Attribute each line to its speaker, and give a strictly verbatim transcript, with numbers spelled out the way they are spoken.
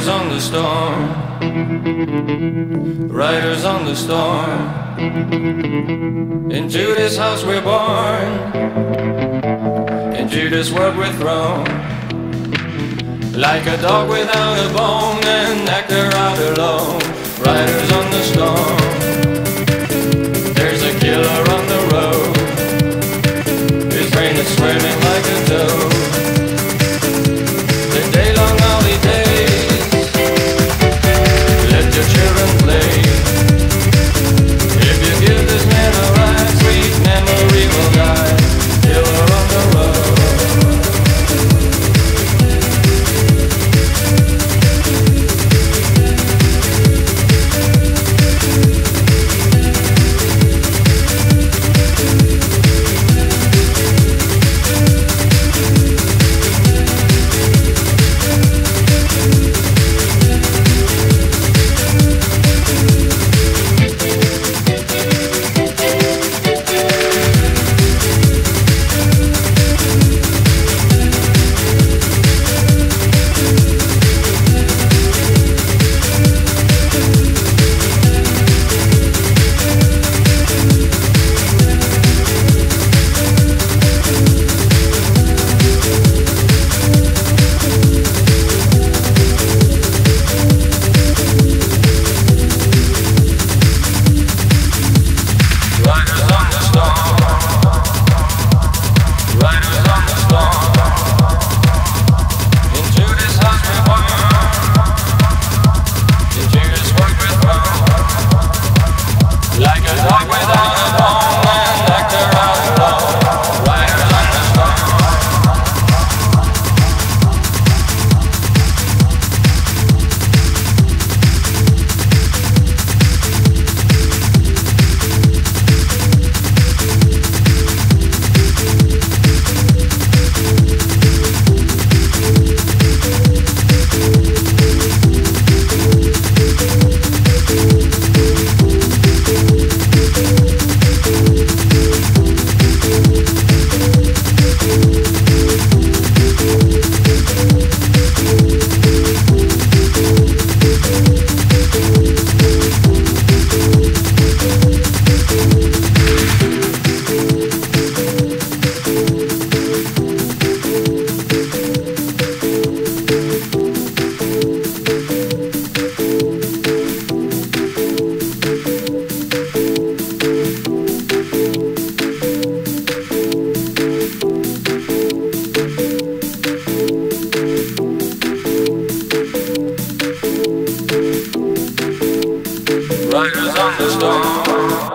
Speaker 1: Riders on the storm, riders on the storm. Into this house we're born, into this world we're thrown. Like a dog without a bone, an actor out alone. Riders on the storm, there's a killer on the road. His brain is swimming like a toad. The day-long holidays, let your children play. If you give this man a ride, sweet memory will die. Killer on the road. Riders on the storm.